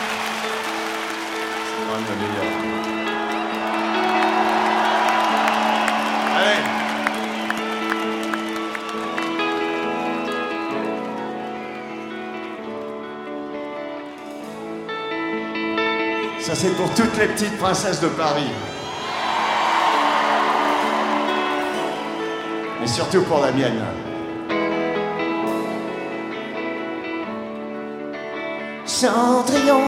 C'est quand même le meilleur. Allez. Ça, c'est pour toutes les petites princesses de Paris. Mais surtout pour la mienne. Cendrillon.